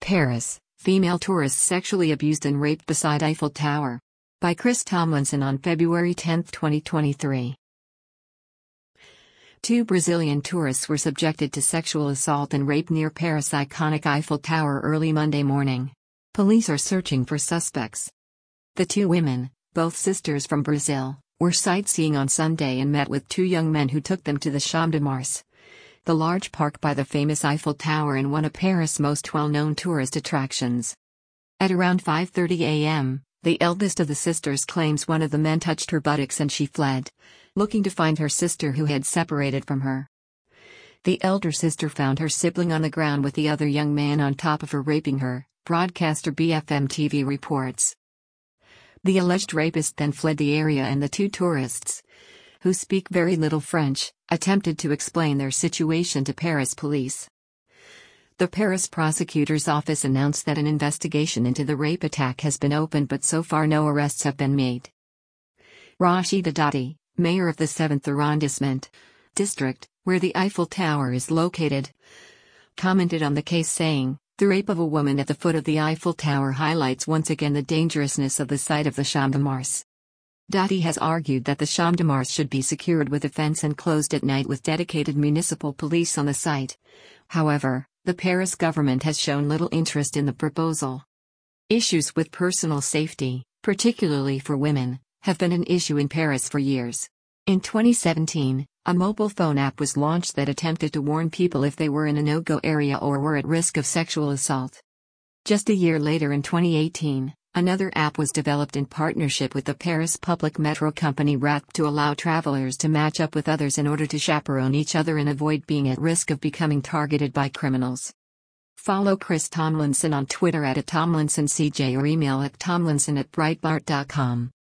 Paris, female tourists sexually abused and raped beside Eiffel Tower. By Chris Tomlinson on February 10, 2023. Two Brazilian tourists were subjected to sexual assault and rape near Paris' iconic Eiffel Tower early Monday morning. Police are searching for suspects. The two women, both sisters from Brazil, were sightseeing on Sunday and met with two young men who took them to the Champ de Mars, the large park by the famous Eiffel Tower and one of Paris' most well-known tourist attractions. At around 5:30 a.m., the eldest of the sisters claims one of the men touched her buttocks and she fled, looking to find her sister who had separated from her. The elder sister found her sibling on the ground with the other young man on top of her raping her, broadcaster BFM TV reports. The alleged rapist then fled the area and the two tourists, who speak very little French, attempted to explain their situation to Paris police. The Paris prosecutor's office announced that an investigation into the rape attack has been opened, but so far no arrests have been made. Rachida Dati, mayor of the 7th arrondissement district, where the Eiffel Tower is located, commented on the case saying, "The rape of a woman at the foot of the Eiffel Tower highlights once again the dangerousness of the site of the Champ de Mars." Dati has argued that the Champ de Mars should be secured with a fence and closed at night with dedicated municipal police on the site. However, the Paris government has shown little interest in the proposal. Issues with personal safety, particularly for women, have been an issue in Paris for years. In 2017, a mobile phone app was launched that attempted to warn people if they were in a no-go area or were at risk of sexual assault. Just a year later, in 2018, another app was developed in partnership with the Paris public metro company RATP to allow travelers to match up with others in order to chaperone each other and avoid being at risk of becoming targeted by criminals. Follow Chris Tomlinson on Twitter @TomlinsonCJ or email at tomlinson@breitbart.com.